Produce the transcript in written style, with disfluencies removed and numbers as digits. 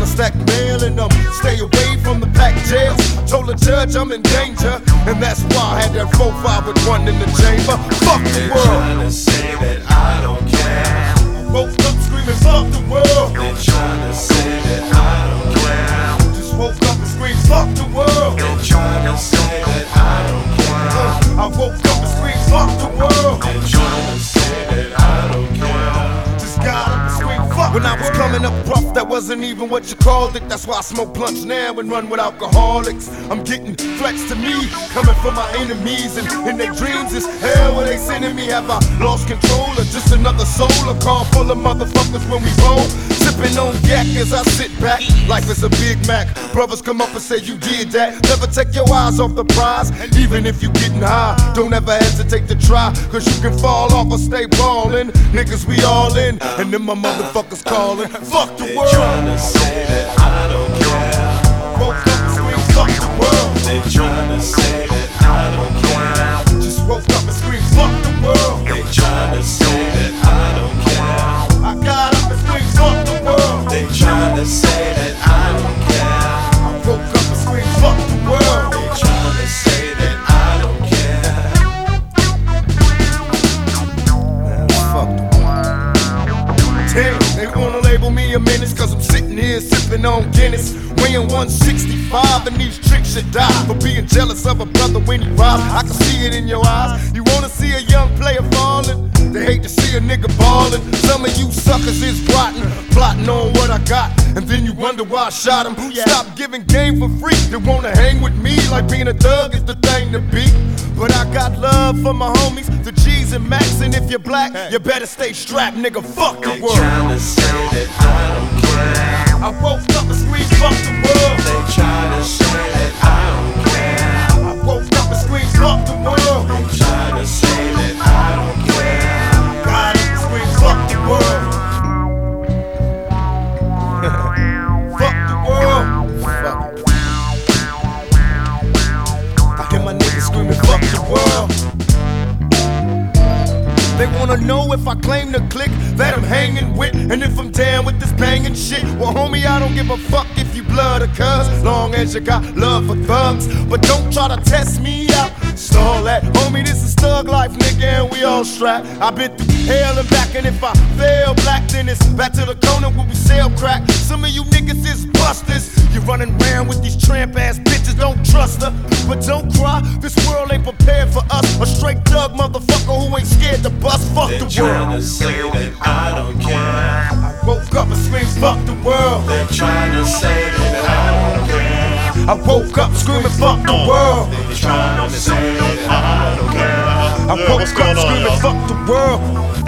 stack mail in them. Stay away from the packed jails. Told the judge I'm in danger, and that's why I had that 4-5 with one in the chamber. Fuck the world. They're trying to say that I don't care. Woke up screaming, fuck the world. They're trying to say that I don't care. Just woke up and screamed, fuck the world. They're trying to say that I don't care. I woke up and screamed, fuck the world. They're trying to say that I don't care. Just got up and screamed, fuck. When I was coming up rough, that wasn't even what you called it. That's why I smoke blunts now and run with alcoholics. I'm getting flex to me, coming from my enemies, and in their dreams is hell where they sending me. Have I lost control or just another soul? A car full of motherfuckers when we roll, sipping on yak as I sit back. Life is a Big Mac. Brothers come up and say you did that. Never take your eyes off the prize, even if you getting high. Don't ever hesitate to try, cause you can fall off or stay ballin'. Niggas, we all in, and then my motherfuckers calling. Fuck the world. They're trying to say that I don't care. Woke up and screamed, fuck the world. They're trying to say that I don't care. Just woke up and screamed, fuck the world. They're trying to say that I don't care. I got up and screamed, fuck the world. They're trying to say that I don't care. I woke up and screamed, fuck the world. They're trying to say that I don't care. Man, fuck the world. Damn, they wanna label me a menace, cause I'm sitting here sipping on Guinness, weighing 165, and these tricks should die for being jealous of a brother when he robs. I can see it in your eyes. You wanna see a young player falling? They hate to see a nigga ballin'. Some of you suckers is rotten, plotting on what I got, and then you wonder why I shot him. Stop giving game for free. They wanna hang with me like being a thug is the thing to be. But I got love for my homies, the G's and Max, and if you're black, you better stay strapped, nigga. Fuck the They're world. trying to say that I don't care. I woke up and screamed, fuck the world. They're trying to say that I don't care. I woke up and screamed, fuck the world. They're trying to say that I don't care. Got up and screamed, fuck the world. Fuck the world. Fuck it. I hear my niggas screaming, fuck the world. They wanna know if I claim the click that I'm hanging with, and if I'm down with this banging shit. Well, homie, I don't give a fuck if you blood or cuz, long as you got love for thugs. But don't try to test me out, stall that. Homie, this is thug life, nigga, and we all strapped. I've been through hell and back, and if I fail black, then it's back to the corner where we sell crack. Some of you niggas is busters. You running around with these tramp ass bitches, don't trust her. But don't cry, this world ain't prepared for us. A straight thug motherfucker who ain't scared to bust. Fuck They're the trying world. to say that I don't care. I woke up and screamed, fuck the world. They're trying to say that I don't care. I woke up screaming, fuck the world. They're trying to say that I don't care. I woke up screaming, fuck the world.